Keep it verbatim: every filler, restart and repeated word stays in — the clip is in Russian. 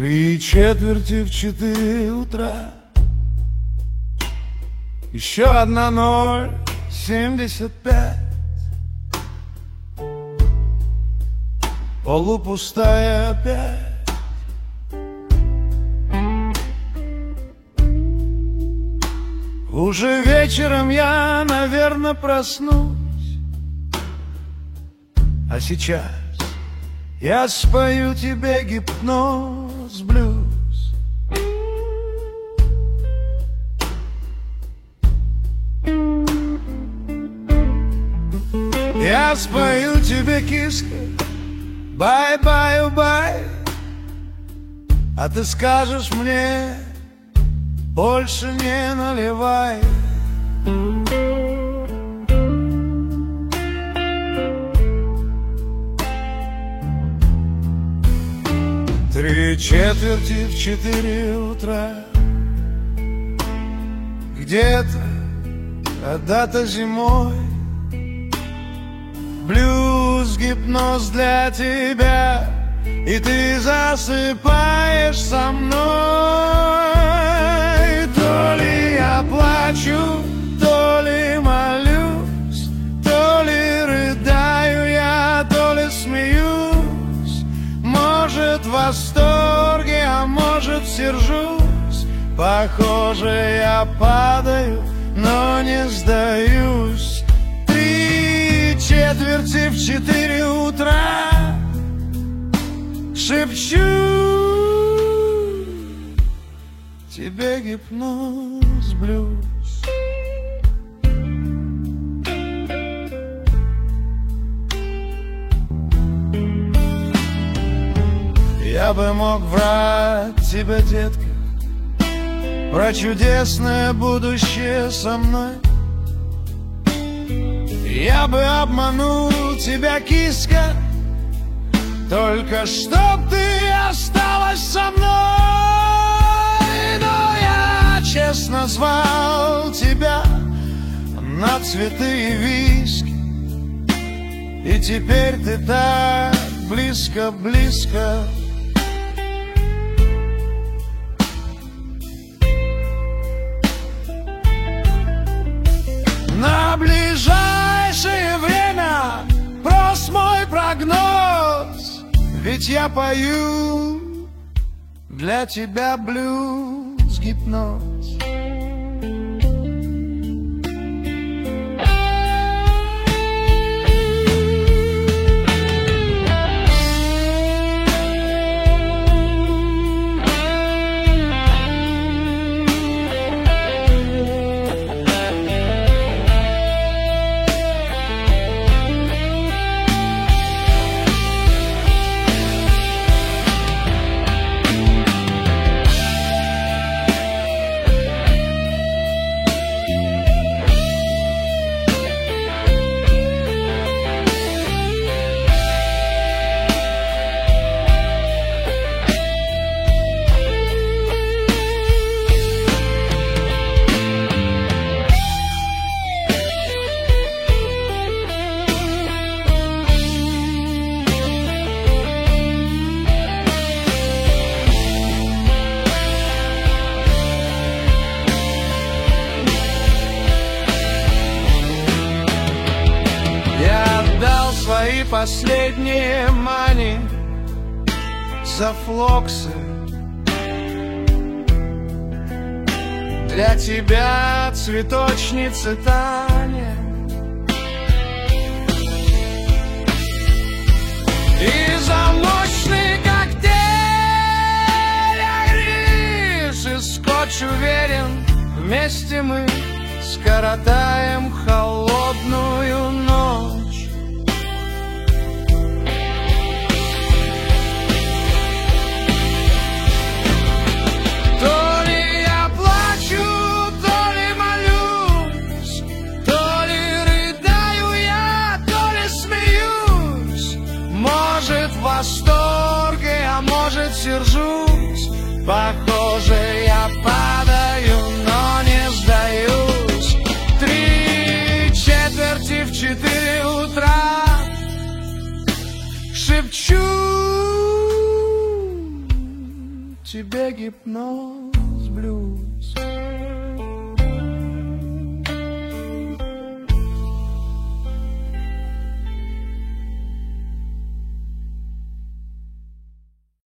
Три четверти в четыре утра. Еще одна ноль семьдесят пять. Полупустая опять. Уже вечером я, наверное, проснусь. А сейчас я спою тебе гипноз, блюз. Я спою тебе, киска, бай-бай-бай. А ты скажешь мне: больше не наливай. Три четверти в четыре утра. Где-то, когда-то зимой, блюз, гипноз для тебя, и ты засыпаешь со мной. То ли я плачу, то ли молюсь, то ли рыдаю я, то ли смеюсь. Может, в восторге, а может, сержусь. Похоже, я падаю, но не сдаюсь. Три четверти в четыре утра. Шепчу тебе гипноз, блюз. Я бы мог врать тебе, детка, про чудесное будущее со мной. Я бы обманул тебя, киска, только чтоб ты осталась со мной. Но я честно звал тебя на цветы и виски, и теперь ты так близко-близко. На ближайшее время прос мой прогноз, ведь я пою для тебя блюз, гипноз. Свои последние мани за флоксы. Для тебя, цветочницы Таня, и за мощный коктейль Айриш и скотч, уверен, вместе мы скоротаем холодную ночь. Восторге, а может, сержусь. Похоже, я падаю, но не сдаюсь. Три четверти в четыре утра. Шепчу тебе гипноз, блюз.